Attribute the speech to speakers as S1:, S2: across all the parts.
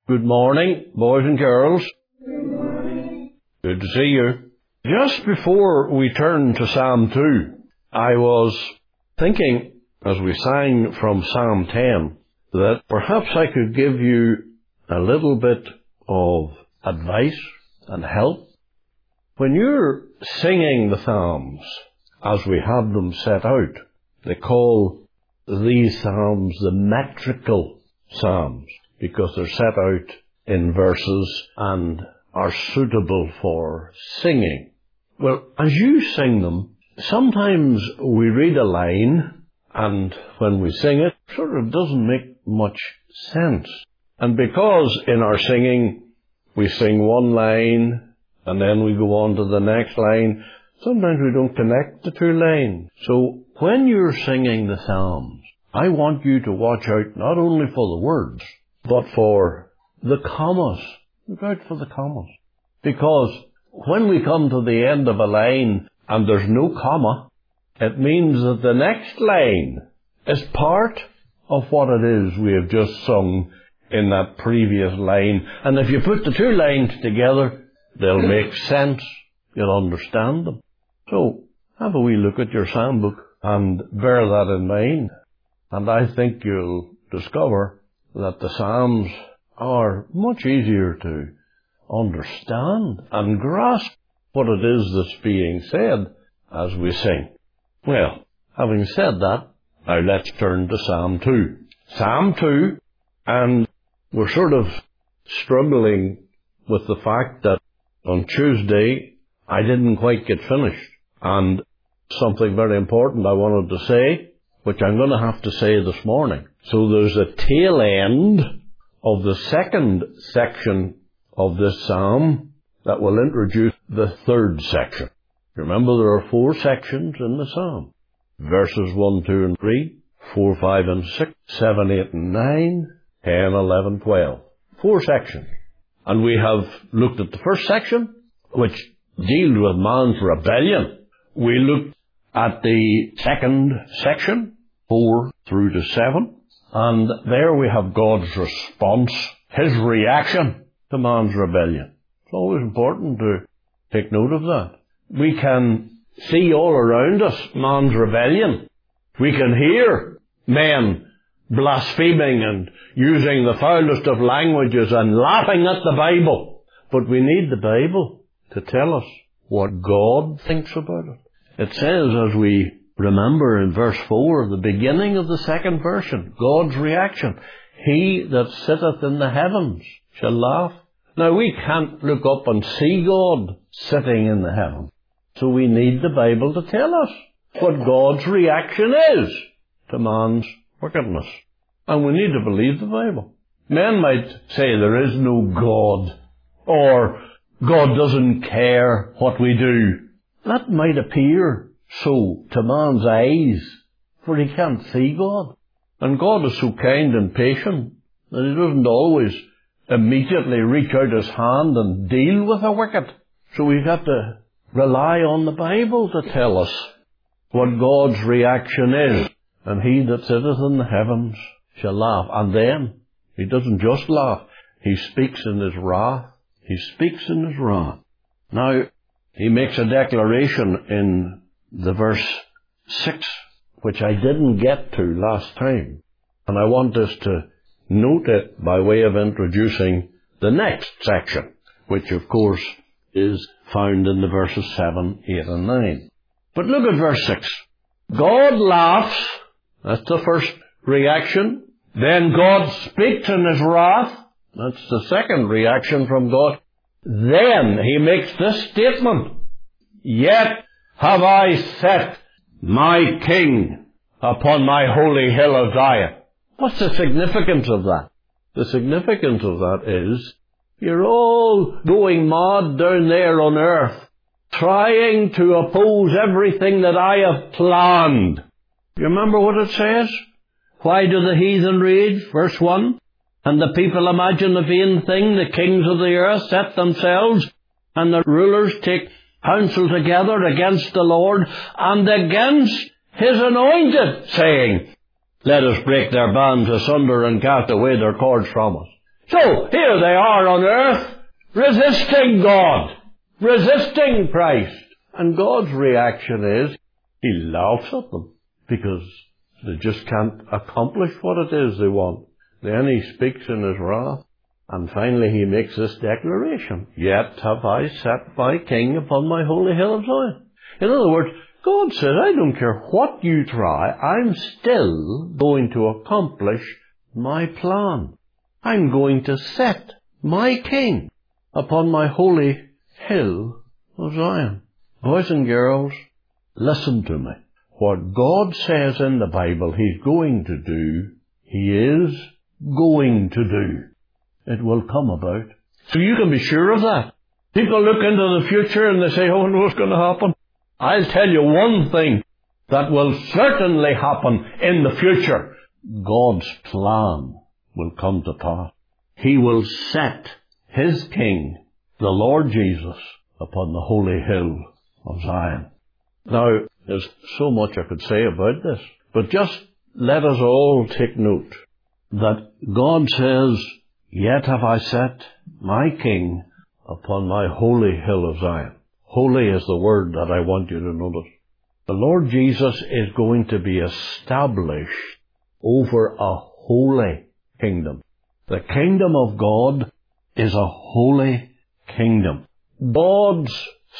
S1: Good morning, boys and girls.
S2: Good morning.
S1: Good to see you. Just before we turn to Psalm 2, I was thinking, as we sang from Psalm 10, that perhaps I could give you a little bit of advice and help. When you're singing the Psalms, as we have them set out, they call these Psalms the metrical Psalms, because they're set out in verses and are suitable for singing. Well, as you sing them, sometimes we read a line, and when we sing it, it sort of doesn't make much sense. And because in our singing, we sing one line, and then we go on to the next line, sometimes we don't connect the two lines. So when you're singing the Psalms, I want you to watch out not only for the words, but for the commas. Look out for the commas. Because when we come to the end of a line and there's no comma, it means that the next line is part of what it is we have just sung in that previous line. And if you put the two lines together, they'll make sense. You'll understand them. So, have a wee look at your psalm book and bear that in mind. And I think you'll discover that the Psalms are much easier to understand and grasp what it is that's being said as we sing. Well, having said that, now let's turn to Psalm 2. Psalm 2, and we're sort of struggling with the fact that on Tuesday I didn't quite get finished. And something very important I wanted to say, which I'm going to have to say this morning. So there's a tail end of the second section of this psalm that will introduce the third section. Remember, there are 4 sections in the psalm. Verses 1, 2 and 3, 4, 5 and 6, 7, 8 and 9, 10, 11, 12. 4 sections. And we have looked at the first section, which deals with man's rebellion. We looked at the second section, 4 through to 7, and there we have God's response, His reaction to man's rebellion. It's always important to take note of that. We can see all around us man's rebellion. We can hear men blaspheming and using the foulest of languages and laughing at the Bible. But we need the Bible to tell us what God thinks about it. It says, as we remember in verse 4, the beginning of the second version, God's reaction, He that sitteth in the heavens shall laugh. Now, we can't look up and see God sitting in the heavens. So we need the Bible to tell us what God's reaction is to man's wickedness. And we need to believe the Bible. Men might say there is no God, or God doesn't care what we do. That might appear so to man's eyes, for he can't see God. And God is so kind and patient that He doesn't always immediately reach out His hand and deal with the wicked. So we've got to rely on the Bible to tell us what God's reaction is. And He that sitteth in the heavens shall laugh. And then, He doesn't just laugh. He speaks in His wrath. He speaks in His wrath. Now, He makes a declaration in the verse 6, which I didn't get to last time. And I want us to note it by way of introducing the next section, which of course is found in the verses 7, 8 and 9. But look at verse 6. God laughs. That's the first reaction. Then God speaks in His wrath. That's the second reaction from God. Then He makes this statement. Yet have I set my King upon my holy hill of Zion. What's the significance of that? The significance of that is, you're all going mad down there on earth, trying to oppose everything that I have planned. You remember what it says? Why do the heathen rage? Verse 1. And the people imagine a vain thing. The kings of the earth set themselves, and the rulers take counsel together against the Lord and against His anointed, saying, Let us break their bands asunder and cast away their cords from us. So, here they are on earth, resisting God, resisting Christ. And God's reaction is, He laughs at them, because they just can't accomplish what it is they want. Then He speaks in His wrath, and finally He makes this declaration, "Yet have I set my King upon my holy hill of Zion." In other words, God says, I don't care what you try, I'm still going to accomplish my plan. I'm going to set my King upon my holy hill of Zion. Boys and girls, listen to me. What God says in the Bible He's going to do, He is going to do. It will come about. So you can be sure of that. People look into the future and they say, oh, no, what's going to happen? I'll tell you one thing that will certainly happen in the future. God's plan will come to pass. He will set His King, the Lord Jesus, upon the holy hill of Zion. Now, there's so much I could say about this, but just let us all take note that God says, "Yet have I set my King upon my holy hill of Zion." Holy is the word that I want you to notice. The Lord Jesus is going to be established over a holy kingdom. The kingdom of God is a holy kingdom. God's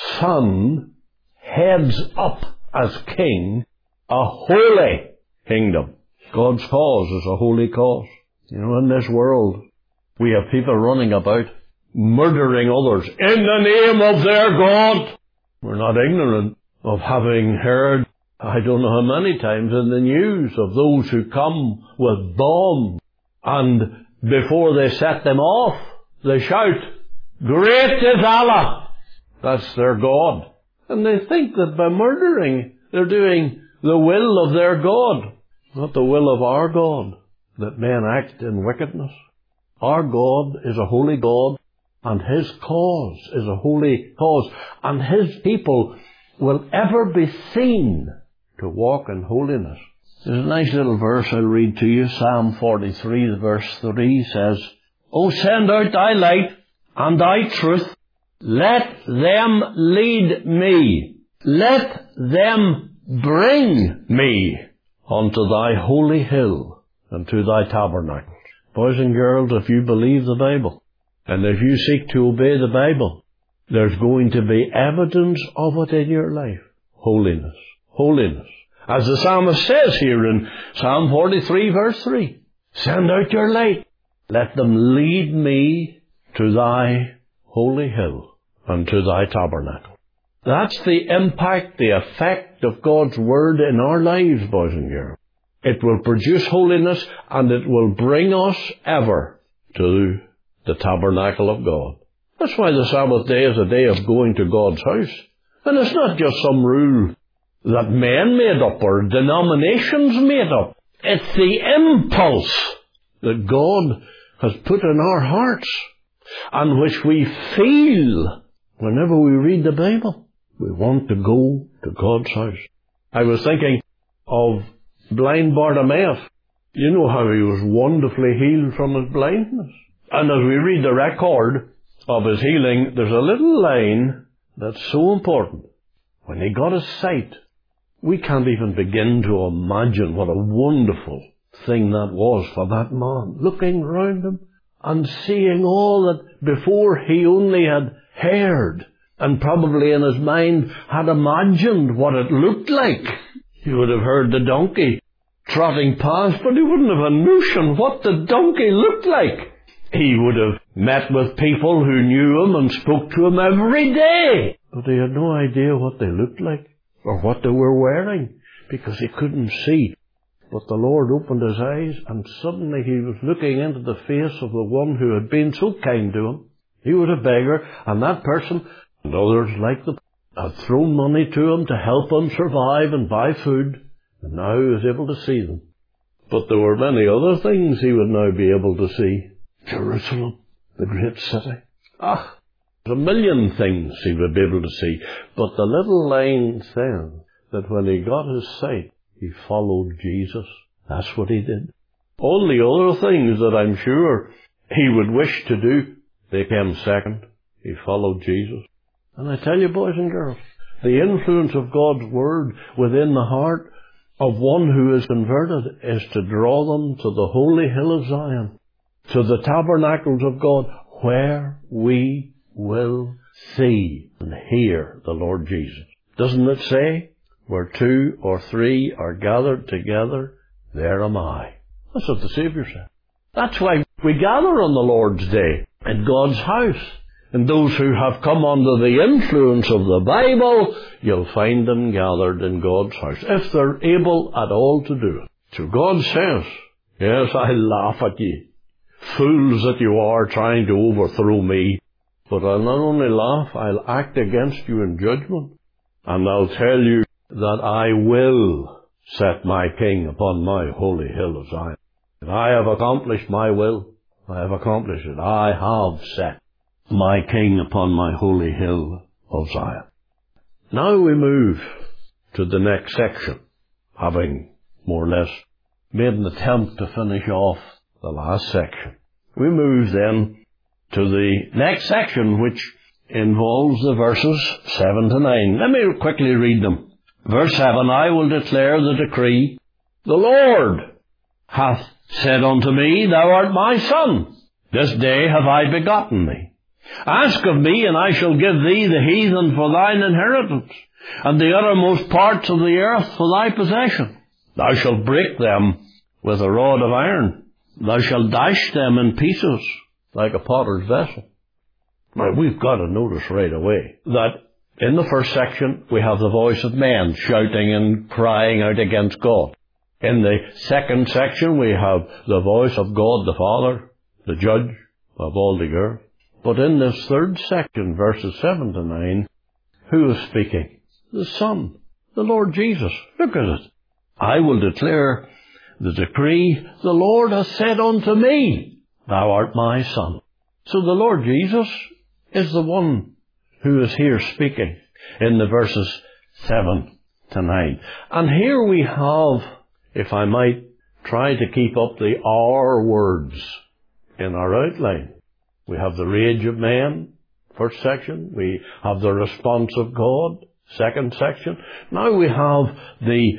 S1: Son heads up as King a holy kingdom. God's cause is a holy cause. You know, in this world, we have people running about murdering others in the name of their God. We're not ignorant of having heard, I don't know how many times in the news, of those who come with bombs and before they set them off, they shout, "Great is Allah!" That's their God. And they think that by murdering, they're doing the will of their God, not the will of our God, that men act in wickedness. Our God is a holy God, and His cause is a holy cause, and His people will ever be seen to walk in holiness. There's a nice little verse I'll read to you. Psalm 43, verse 3 says, "O send out thy light and thy truth. Let them lead me. Let them bring me unto thy holy hill and to thy tabernacle." Boys and girls, if you believe the Bible, and if you seek to obey the Bible, there's going to be evidence of it in your life. Holiness. Holiness. As the psalmist says here in Psalm 43, verse 3, "Send out your light. Let them lead me to thy holy hill and to thy tabernacle." That's the impact, the effect of God's Word in our lives, boys and girls. It will produce holiness, and it will bring us ever to the tabernacle of God. That's why the Sabbath day is a day of going to God's house. And it's not just some rule that men made up or denominations made up. It's the impulse that God has put in our hearts, and which we feel whenever we read the Bible. We want to go to God's house. I was thinking of blind Bartimaeus. You know how he was wonderfully healed from his blindness. And as we read the record of his healing, there's a little line that's so important. When he got his sight, we can't even begin to imagine what a wonderful thing that was for that man, looking round him and seeing all that before he only had heard and probably in his mind had imagined what it looked like. He would have heard the donkey trotting past, but he wouldn't have a notion what the donkey looked like. He would have met with people who knew him and spoke to him every day, but he had no idea what they looked like or what they were wearing, because he couldn't see. But the Lord opened his eyes, and suddenly he was looking into the face of the one who had been so kind to him. He was a beggar, and that person, and others like them, had thrown money to him to help him survive and buy food, and now he was able to see them. But there were many other things he would now be able to see. Jerusalem, the great city. There's a million things he would be able to see. But the little line says that when he got his sight, he followed Jesus. That's what he did. All the other things that I'm sure he would wish to do, they came second. He followed Jesus. And I tell you, boys and girls, the influence of God's Word within the heart of one who is converted is to draw them to the holy hill of Zion, to the tabernacles of God, where we will see and hear the Lord Jesus. Doesn't it say, where 2 or 3 are gathered together, there am I? That's what the Saviour said. That's why we gather on the Lord's Day in God's house. And those who have come under the influence of the Bible, you'll find them gathered in God's house, if they're able at all to do it. So God says, yes, I laugh at ye, fools that you are, trying to overthrow me. But I'll not only laugh, I'll act against you in judgment. And I'll tell you that I will set my king upon my holy hill of Zion. And I have accomplished my will. I have accomplished it. I have set my king upon my holy hill of Zion. Now we move to the next section, having more or less made an attempt to finish off the last section. We move then to the next section, which involves the verses 7 to 9. Let me quickly read them. Verse 7, I will declare the decree, the Lord hath said unto me, Thou art my son. This day have I begotten thee. Ask of me, and I shall give thee the heathen for thine inheritance, and the uttermost parts of the earth for thy possession. Thou shalt break them with a rod of iron. Thou shalt dash them in pieces like a potter's vessel. Now, we've got to notice right away that in the first section we have the voice of man shouting and crying out against God. In the second section we have the voice of God the Father, the judge of all the earth. But in this third section, verses 7 to 9, who is speaking? The Son, the Lord Jesus. Look at it. I will declare the decree, the Lord hath said unto me, Thou art my Son. So the Lord Jesus is the one who is here speaking in the verses 7 to 9. And here we have, if I might try to keep up the R words in our outline, we have the rage of man, first section. We have the response of God, second section. Now we have the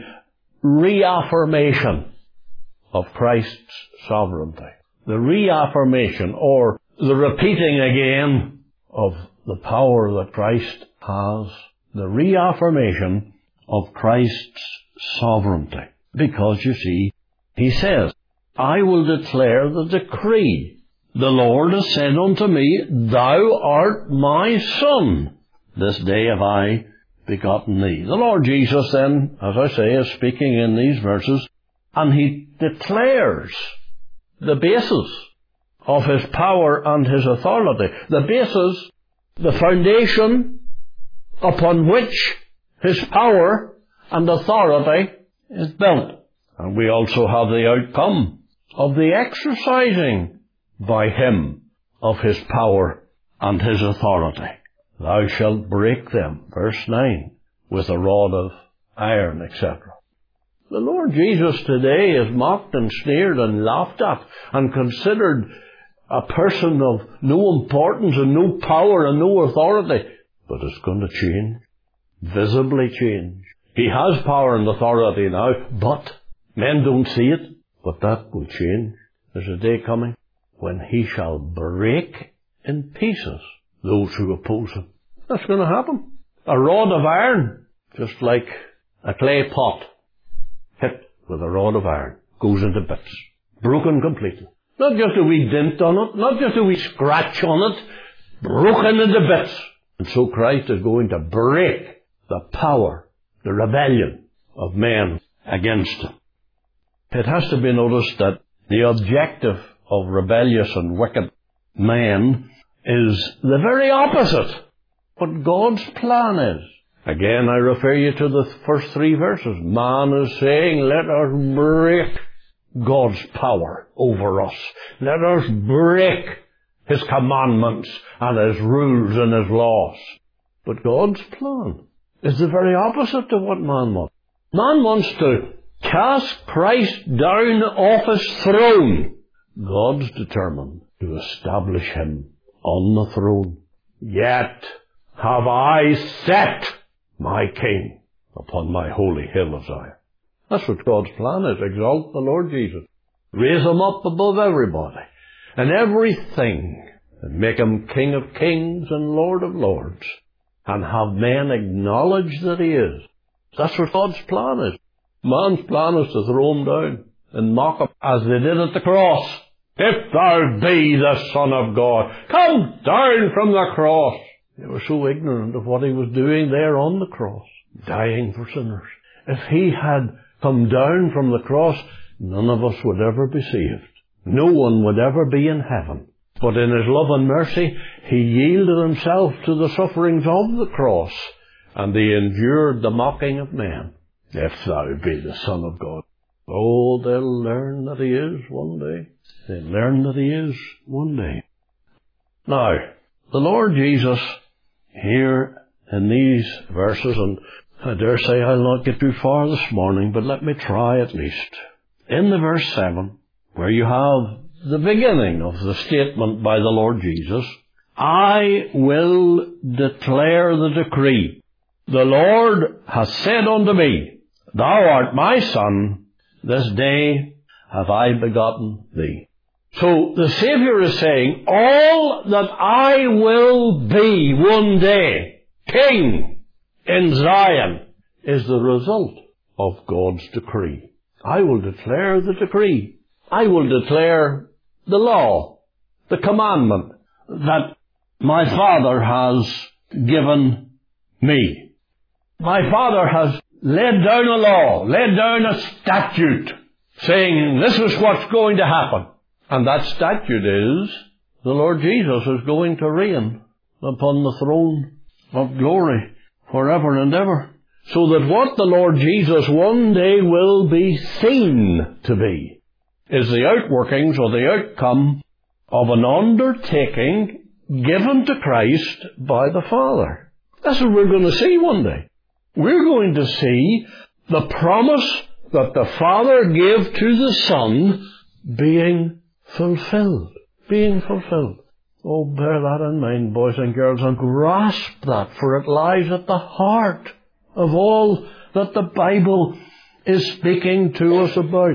S1: reaffirmation of Christ's sovereignty. The reaffirmation, or the repeating again of the power that Christ has. The reaffirmation of Christ's sovereignty. Because, you see, he says, I will declare the decree. The Lord has said unto me, Thou art my Son. This day have I begotten thee. The Lord Jesus then, as I say, is speaking in these verses, and he declares the basis of his power and his authority. The basis, the foundation upon which his power and authority is built. And we also have the outcome of the exercising by him of his power and his authority. Thou shalt break them, verse 9, with a rod of iron, etc. The Lord Jesus today is mocked and sneered and laughed at and considered a person of no importance and no power and no authority. But it's going to change, visibly change. He has power and authority now, but men don't see it. But that will change. There's a day coming when he shall break in pieces those who oppose him. That's going to happen. A rod of iron, just like a clay pot, hit with a rod of iron, goes into bits, broken completely. Not just a wee dent on it, not just a wee scratch on it, broken into bits. And so Christ is going to break the power, the rebellion of men against him. It has to be noticed that the objective of rebellious and wicked man is the very opposite what God's plan is. Again, I refer you to the first 3 verses. Man is saying, let us break God's power over us. Let us break his commandments and his rules and his laws. But God's plan is the very opposite to what man wants. Man wants to cast Christ down off his throne. God's determined to establish him on the throne. Yet have I set my King upon my holy hill of Zion. That's what God's plan is. Exalt the Lord Jesus. Raise him up above everybody and everything, and make him King of kings and Lord of lords, and have men acknowledge that he is. That's what God's plan is. Man's plan is to throw him down and mock him, as they did at the cross. If thou be the Son of God, come down from the cross. They were so ignorant of what he was doing there on the cross, dying for sinners. If he had come down from the cross, none of us would ever be saved. No one would ever be in heaven. But in his love and mercy, he yielded himself to the sufferings of the cross, and he endured the mocking of men. If thou be the Son of God. Oh, they'll learn that he is one day. They'll learn that he is one day. Now, the Lord Jesus, here in these verses, and I dare say I'll not get too far this morning, but let me try at least. In the verse 7, where you have the beginning of the statement by the Lord Jesus, I will declare the decree. The Lord hath said unto me, Thou art my Son, this day have I begotten thee. So the Saviour is saying, all that I will be one day, King in Zion, is the result of God's decree. I will declare the decree. I will declare the law, the commandment that my Father has given me. My Father has laid down a law, laid down a statute, saying this is what's going to happen. And that statute is, the Lord Jesus is going to reign upon the throne of glory forever and ever. So that what the Lord Jesus one day will be seen to be is the outworkings or the outcome of an undertaking given to Christ by the Father. That's what we're going to see one day. We're going to see the promise that the Father gave to the Son being fulfilled. Being fulfilled. Oh, bear that in mind, boys and girls, and grasp that, for it lies at the heart of all that the Bible is speaking to us about.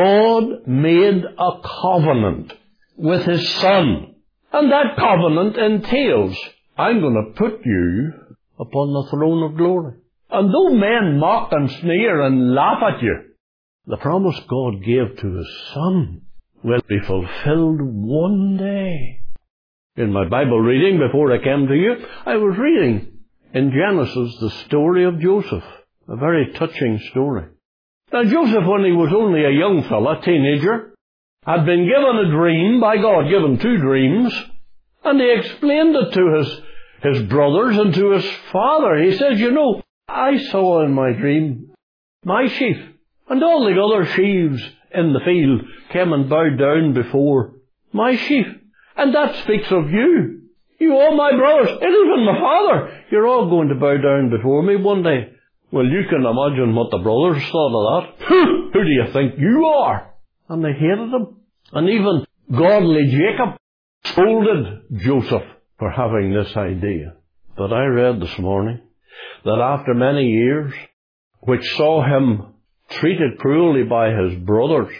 S1: God made a covenant with His Son. And that covenant entails, I'm going to put you upon the throne of glory. And though men mock and sneer and laugh at you, the promise God gave to His Son will be fulfilled one day. In my Bible reading before I came to you, I was reading in Genesis the story of Joseph. A very touching story. Now Joseph, when he was only a young fella, teenager, had been given a dream by God, given 2 dreams, and he explained it to his brothers and to his father. He says, you know, I saw in my dream my sheep, and all the other sheaves in the field came and bowed down before my sheep. And that speaks of you. You all my brothers. It isn't my father. You're all going to bow down before me one day. Well, you can imagine what the brothers thought of that. Who do you think you are? And they hated him. And even godly Jacob scolded Joseph for having this idea. But I read this morning that after many years, which saw him treated cruelly by his brothers,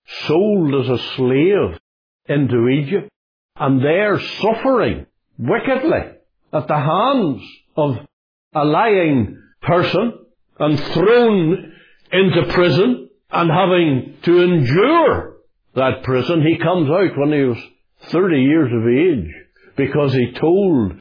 S1: sold as a slave into Egypt, and there suffering wickedly at the hands of a lying person, and thrown into prison, and having to endure that prison, he comes out when he was 30 years of age, because he told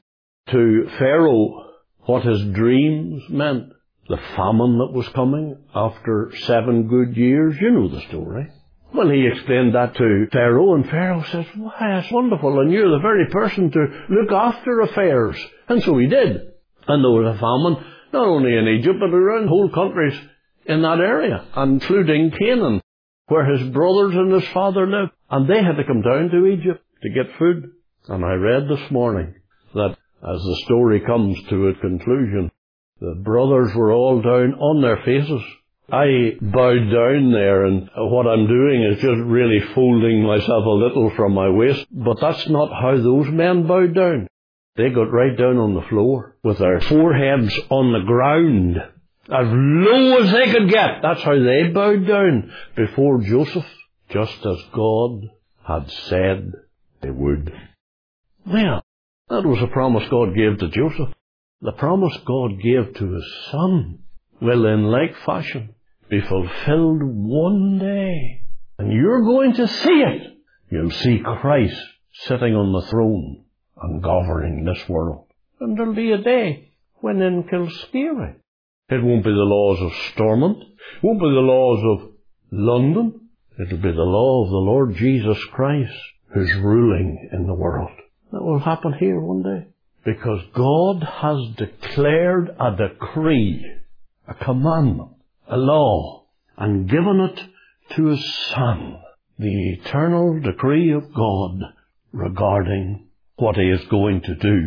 S1: to Pharaoh what his dreams meant. The famine that was coming after 7 good years. You know the story. Well, he explained that to Pharaoh, and Pharaoh says, why, that's wonderful, and you're the very person to look after affairs. And so he did. And there was a famine, not only in Egypt, but around whole countries in that area, including Canaan, where his brothers and his father lived. And they had to come down to Egypt to get food. And I read this morning that as the story comes to a conclusion, the brothers were all down on their faces, I bowed down there, and what I'm doing is just really folding myself a little from my waist. But that's not how those men bowed down. They got right down on the floor with their foreheads on the ground, as low as they could get. That's how they bowed down before Joseph, just as God had said they would. Well, that was a promise God gave to Joseph. The promise God gave to his son will in like fashion be fulfilled one day. And you're going to see it. You'll see Christ sitting on the throne and governing this world. And there'll be a day when in Kilscary, it won't be the laws of Stormont, it won't be the laws of London, it'll be the law of the Lord Jesus Christ who's ruling in the world. That will happen here one day. Because God has declared a decree, a commandment, a law, and given it to his Son. The eternal decree of God regarding what he is going to do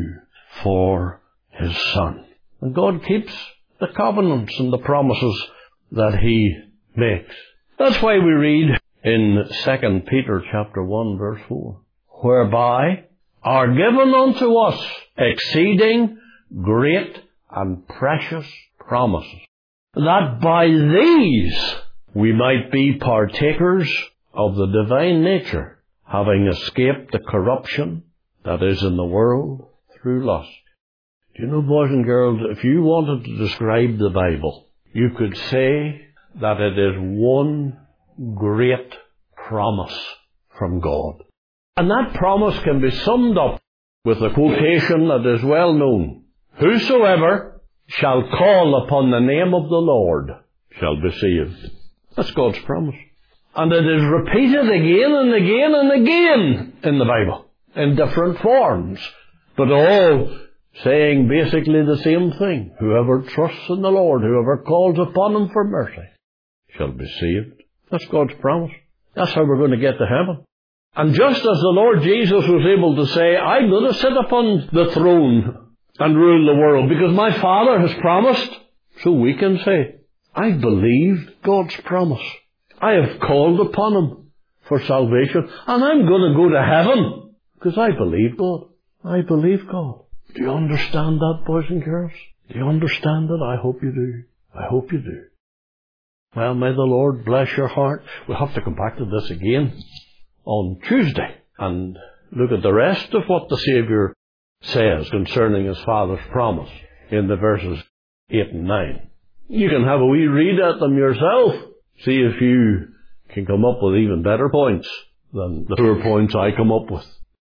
S1: for his Son. And God keeps the covenants and the promises that he makes. That's why we read in 2 Peter chapter 1 verse 4, whereby are given unto us exceeding great and precious promises, that by these we might be partakers of the divine nature, having escaped the corruption that is in the world through lust. Do you know, boys and girls, if you wanted to describe the Bible, you could say that it is one great promise from God. And that promise can be summed up with a quotation that is well known. Whosoever shall call upon the name of the Lord shall be saved. That's God's promise. And it is repeated again and again and again in the Bible, in different forms, but all saying basically the same thing. Whoever trusts in the Lord, whoever calls upon him for mercy, shall be saved. That's God's promise. That's how we're going to get to heaven. And just as the Lord Jesus was able to say, I'm going to sit upon the throne and rule the world because my Father has promised, so we can say, I believed God's promise. I have called upon him for salvation, and I'm going to go to heaven because I believe God. I believe God. Do you understand that, boys and girls? Do you understand it? I hope you do. I hope you do. Well, may the Lord bless your heart. We'll have to come back to this again on Tuesday and look at the rest of what the Saviour says concerning his Father's promise in the verses 8 and 9. You can have a wee read at them yourself. See if you can come up with even better points than the poor points I come up with.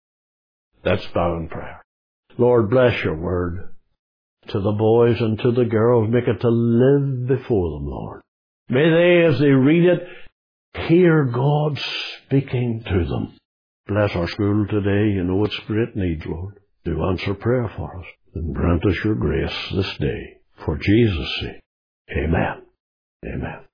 S1: Let's bow in prayer. Lord, bless your word to the boys and to the girls. Make it to live before them, Lord. May they, as they read it, hear God speaking to them. Bless our school today. You know its great need, Lord. Do answer prayer for us and grant us your grace this day. For Jesus' sake. Amen. Amen.